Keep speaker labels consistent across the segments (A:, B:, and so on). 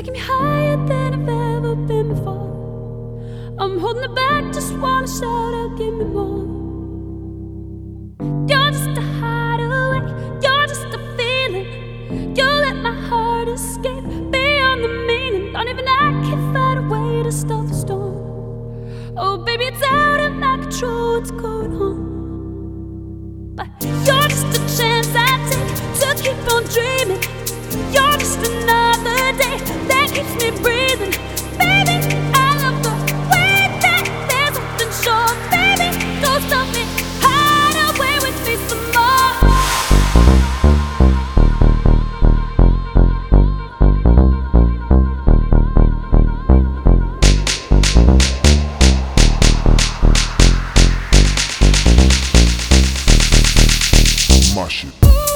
A: taking me higher than I've ever been before. I'm holding it back, just wanna shout out, give me more. You're just a hideaway, you're just a feeling. You let my heart escape beyond the meaning. Don't even I can find a way to stop the storm. Oh baby, it's out of my control, what's going on? But you're just a chance I take to keep on dreaming. You're just another day that keeps me breathing. Baby, I love the way that there's nothing short. Baby, don't stop me, hide away with me some more.
B: My shit.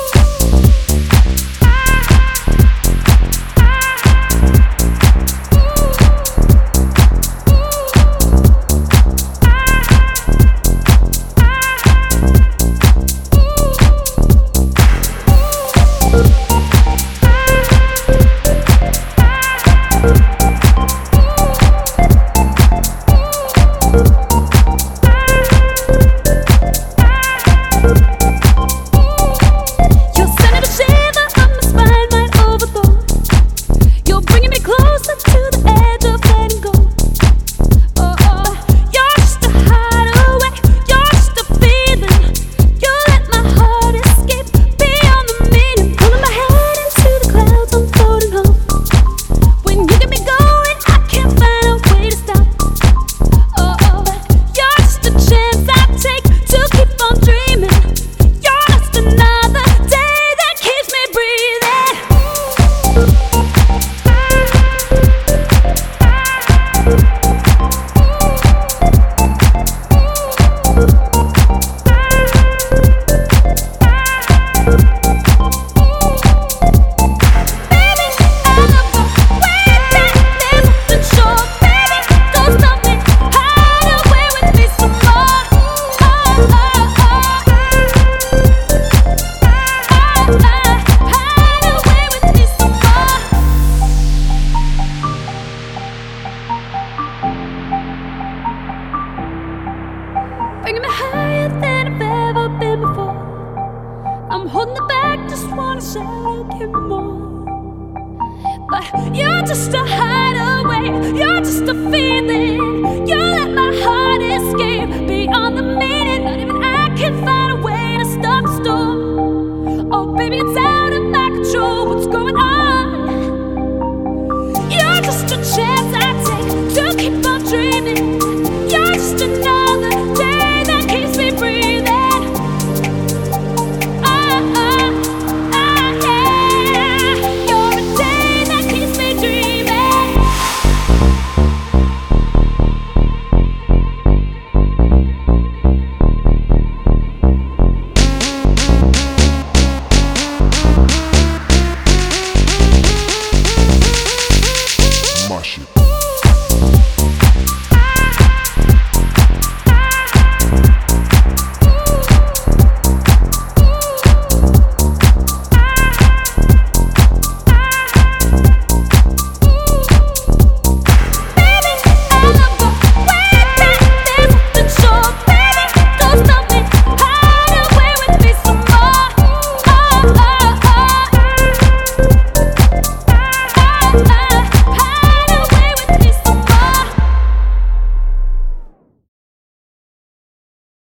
B: Bringing me higher than I've ever been before. I'm holding it back, just wanna shout out, give me more. But you're just a high